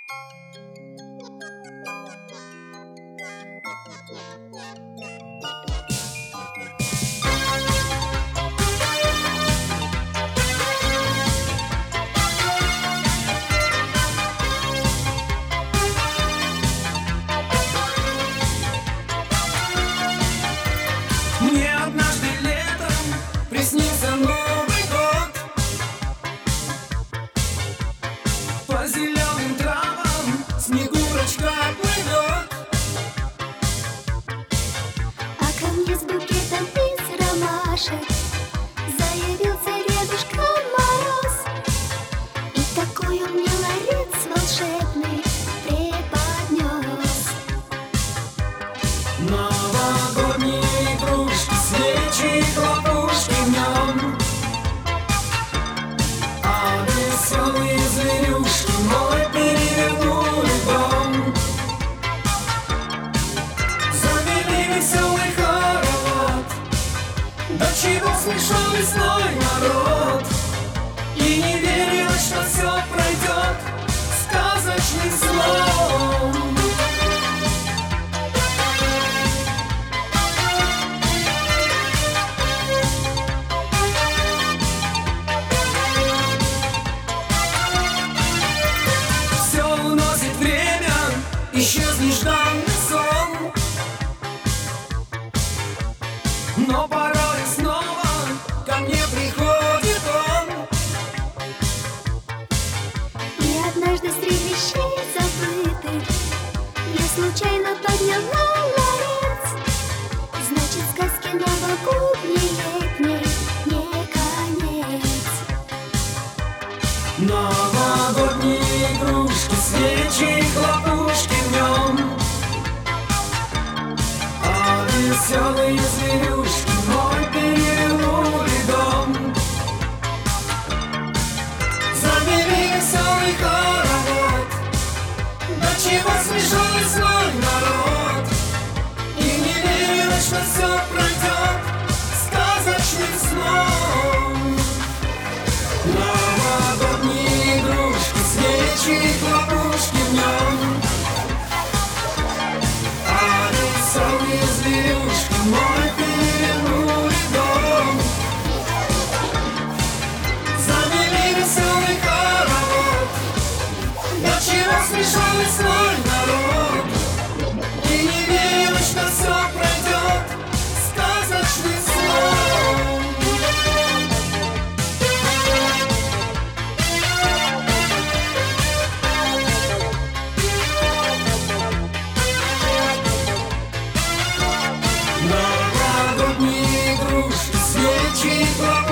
Мне однажды летом приснился Новый год. По зеленым травам Снегурочка плывет. А ко мне с букетом из ромашек заявился Дедушка Мороз. И такой он мне ларец волшебный преподнес. Новогодние игрушки, свечи, хлопушки в нем. А веселые зверюшки мой перевернули дом. Завели веселый хоровод. До чего смешон весной народ. И не верилось, что все пройдет сказочным сном. Уносит время, исчез нежданный сон. Но порой снова ко мне приходит он. И однажды среди вещей забытых я случайно подняла ларец. Значит, сказки новогодней летней не конец. Новогодние игрушки, свечи, хлопушки в нем. А веселые зверюшки мой перевернули дом. Завели веселый хоровод. До чего смешон весной народ. И не верилось, что все пройдет сказочным сном. Новогодние игрушки, свечи, хлопушки в нем. А веселые зверюшки мой перевернули дом. Завели веселый хоровод. До чего смешон весной народ. И не верилось, что все пройдет сказочный сон. Новогодние игрушки, свечи,